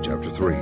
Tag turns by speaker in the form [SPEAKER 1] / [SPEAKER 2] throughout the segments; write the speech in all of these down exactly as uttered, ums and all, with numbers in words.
[SPEAKER 1] chapter three.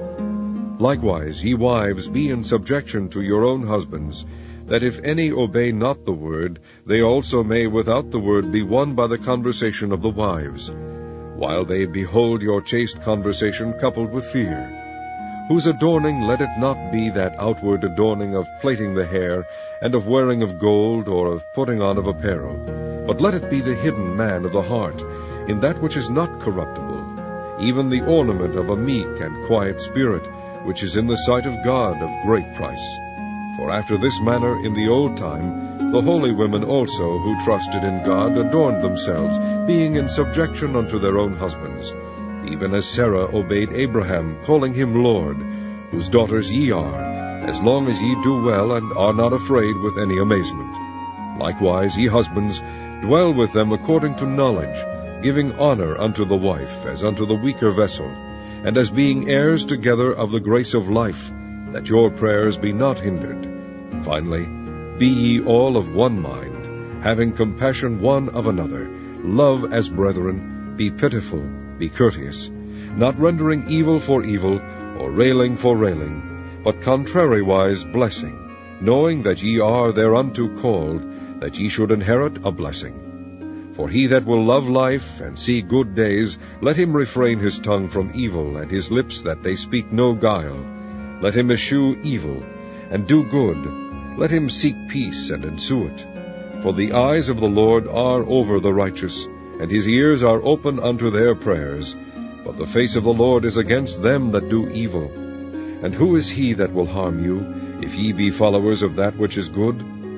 [SPEAKER 1] Likewise, ye wives, be in subjection to your own husbands, that if any obey not the word, they also may without the word be won by the conversation of the wives, while they behold your chaste conversation coupled with fear. Whose adorning let it not be that outward adorning of plaiting the hair, and of wearing of gold, or of putting on of apparel, but let it be the hidden man of the heart, in that which is not corruptible, even the ornament of a meek and quiet spirit, which is in the sight of God of great price. For after this manner in the old time the holy women also, who trusted in God, adorned themselves, being in subjection unto their own husbands, even as Sarah obeyed Abraham, calling him Lord, whose daughters ye are, as long as ye do well, and are not afraid with any amazement. Likewise, ye husbands, dwell with them according to knowledge, giving honor unto the wife, as unto the weaker vessel, and as being heirs together of the grace of life, that your prayers be not hindered. Finally, be ye all of one mind, having compassion one of another, love as brethren, be pitiful, be courteous, not rendering evil for evil, or railing for railing, but contrariwise blessing, knowing that ye are thereunto called, that ye should inherit a blessing. For he that will love life and see good days, let him refrain his tongue from evil, and his lips that they speak no guile. Let him eschew evil, and do good. Let him seek peace, and ensue it. For the eyes of the Lord are over the righteous, and his ears are open unto their prayers. But the face of the Lord is against them that do evil. And who is he that will harm you, if ye be followers of that which is good?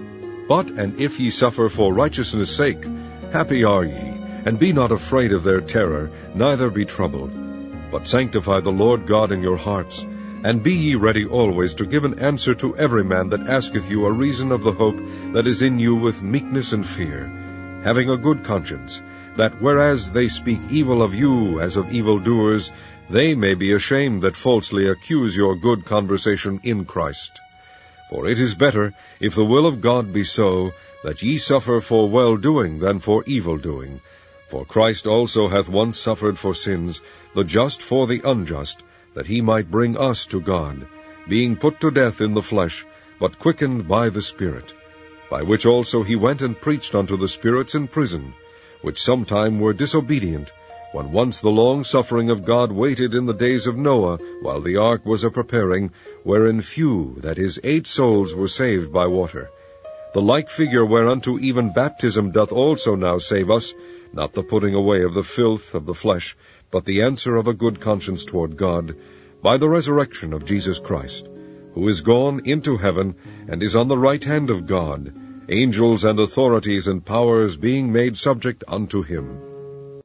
[SPEAKER 1] But and if ye suffer for righteousness' sake, happy are ye, and be not afraid of their terror, neither be troubled. But sanctify the Lord God in your hearts, and be ye ready always to give an answer to every man that asketh you a reason of the hope that is in you with meekness and fear, having a good conscience, that whereas they speak evil of you as of evildoers, they may be ashamed that falsely accuse your good conversation in Christ. For it is better, if the will of God be so, that ye suffer for well-doing than for evil-doing. For Christ also hath once suffered for sins, the just for the unjust, that he might bring us to God, being put to death in the flesh, but quickened by the Spirit, by which also he went and preached unto the spirits in prison, which sometime were disobedient, when once the long suffering of God waited in the days of Noah, while the ark was a-preparing, wherein few, that is, eight souls, were saved by water. The like figure whereunto even baptism doth also now save us, not the putting away of the filth of the flesh, but the answer of a good conscience toward God, by the resurrection of Jesus Christ, who is gone into heaven, and is on the right hand of God, angels and authorities and powers being made subject unto him.